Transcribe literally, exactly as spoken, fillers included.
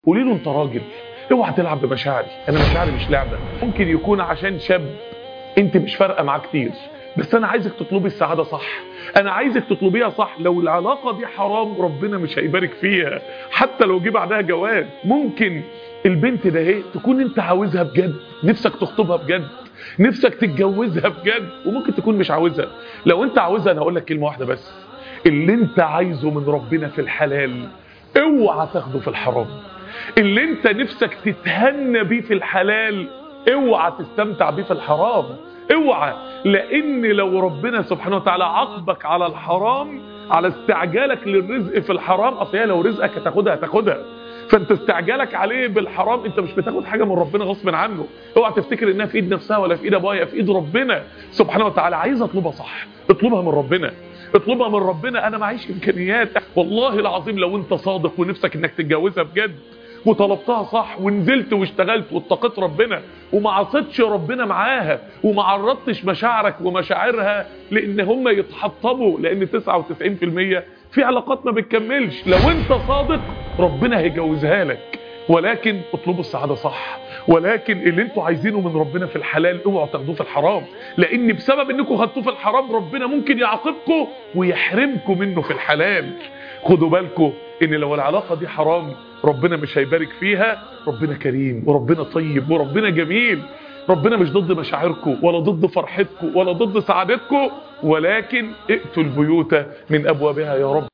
قولي له انت راجل، اوعى تلعب بمشاعري، انا مشاعري مش لعبه. ممكن يكون عشان شاب انت مش فارقه معاه كتير، بس انا عايزك تطلبي السعاده صح، انا عايزك تطلبيها صح. لو العلاقه دي حرام ربنا مش هيبارك فيها حتى لو جه بعدها جواز. ممكن البنت ده اهي تكون انت عاوزها بجد، نفسك تخطبها بجد، نفسك تتجوزها بجد، وممكن تكون مش عاوزها. لو انت عاوزها انا هقول لك كلمه واحده بس، اللي انت عايزه من ربنا في الحلال اوعى تاخده في الحرام. اللي انت نفسك تتهنى بيه في الحلال اوعى تستمتع بيه في الحرام، اوعى. لان لو ربنا سبحانه وتعالى عاقبك على الحرام، على استعجالك للرزق في الحرام، اصل هي لو رزقك هتاخدها هتاخدها، فانت استعجالك عليه بالحرام انت مش بتاخد حاجه من ربنا غصب عنه. اوعى تفتكر انها في ايد نفسها ولا في ايد ابويا، في ايد ربنا سبحانه وتعالى. عايز اطلبها صح، اطلبها من ربنا، اطلبها من ربنا. انا معيش امكانيات، والله العظيم لو انت صادق ونفسك انك تتجوزها بجد وطلبتها صح ونزلت واشتغلت واتقيت ربنا وما عصيتش ربنا معاها وما عرضتش مشاعرك ومشاعرها لان هم يتحطموا، لان تسعة وتسعين في المية في علاقات ما بتكملش. لو انت صادق ربنا هيجوزها لك، ولكن اطلبوا السعاده صح. ولكن اللي انتوا عايزينه من ربنا في الحلال اوعوا تاخدوه في الحرام، لان بسبب انكم خدتوه في الحرام ربنا ممكن يعاقبكم ويحرمكم منه في الحلال. خدوا بالكم ان لو العلاقه دي حرام ربنا مش هيبارك فيها. ربنا كريم وربنا طيب وربنا جميل، ربنا مش ضد مشاعركم ولا ضد فرحتكم ولا ضد سعادتكم، ولكن ائتوا البيوت من ابوابها يا رب.